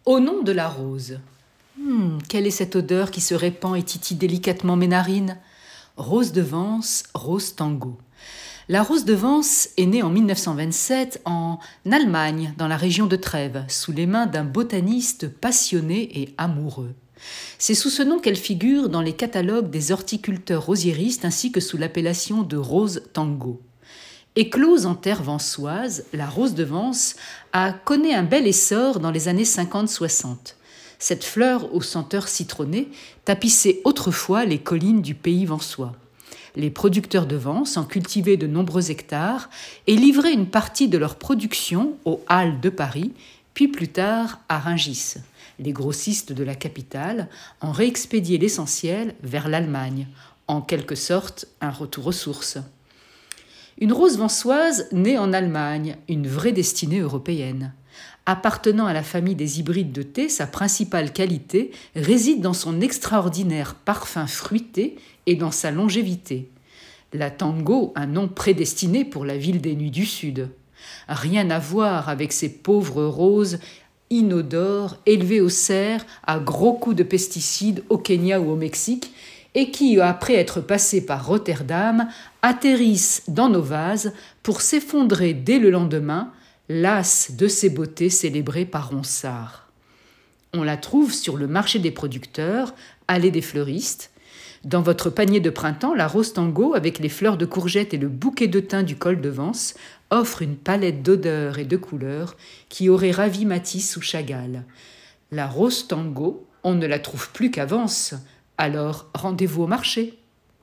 Au nom de la rose. Quelle est cette odeur qui se répand et titille délicatement mes narines? Rose de Vence, rose tango. La rose de Vence est née en 1927 en Allemagne, dans la région de Trèves, sous les mains d'un botaniste passionné et amoureux. C'est sous ce nom qu'elle figure dans les catalogues des horticulteurs rosiéristes ainsi que sous l'appellation de rose tango. Éclose en terre vensoise, la rose de Vence a connu un bel essor dans les années 50-60. Cette fleur aux senteurs citronnées tapissait autrefois les collines du pays vensois. Les producteurs de Vence en cultivaient de nombreux hectares et livraient une partie de leur production aux Halles de Paris, puis plus tard à Rungis. Les grossistes de la capitale en réexpédiaient l'essentiel vers l'Allemagne, en quelque sorte un retour aux sources. Une rose vensoise née en Allemagne, une vraie destinée européenne. Appartenant à la famille des hybrides de thé, sa principale qualité réside dans son extraordinaire parfum fruité et dans sa longévité. La tango, un nom prédestiné pour la ville des nuits du Sud. Rien à voir avec ces pauvres roses inodores, élevées aux serres à gros coups de pesticides au Kenya ou au Mexique, et qui, après être passées par Rotterdam, atterrissent dans nos vases pour s'effondrer dès le lendemain, lasses de ces beautés célébrées par Ronsard. On la trouve sur le marché des producteurs, allée des fleuristes. Dans votre panier de printemps, la rose tango, avec les fleurs de courgette et le bouquet de thym du col de Vence, offre une palette d'odeurs et de couleurs qui aurait ravi Matisse ou Chagall. La rose tango, on ne la trouve plus qu'à Vence. Alors, rendez-vous au marché.